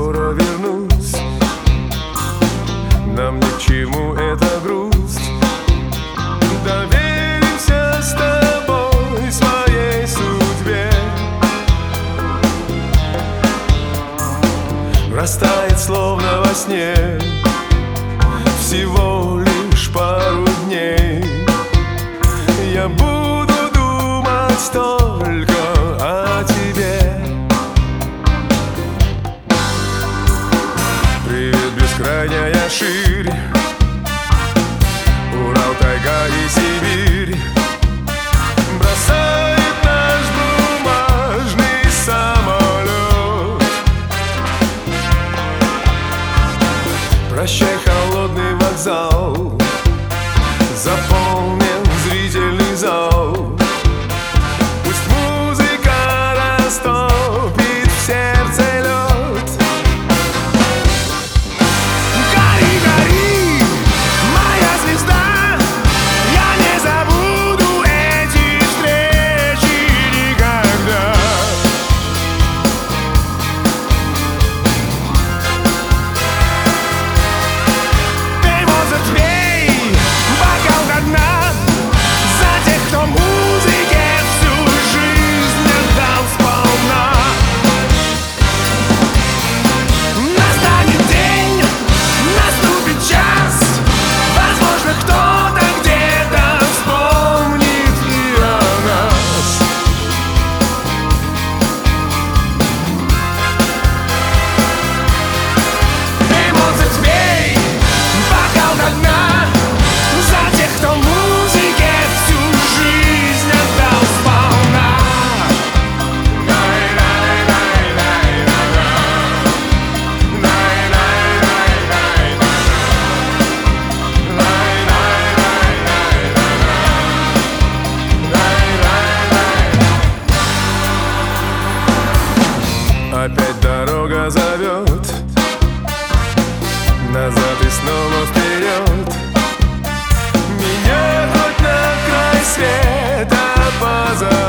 скоро вернусь. Нам ни к чему эта грусть. Доверимся с тобой своей судьбе. Растает словно во сне, всего лишь пару дней. Я буду думать только о тебе. Привет, бескрайняя ширь, Урал, тайга и Сибирь. Бросает наш бумажный самолет. Прощай, холодный вокзал, заполнен зрительный зал. Пусть музыка растопит в сердце лед. Гори, гори, моя звезда, я не забуду эти встречи никогда. Ты, может, пей бокал до дна за тех, кто музыке всю жизнь отдал сполна. Настанет день, наступит час, возможно, кто-то где-то вспомнит и о нас. Ты, может, пей бокал до дна за тех, кто музыке всю жизнь отдал сполна. Опять дорога зовет назад и снова вперед. Меня хоть на край света позови.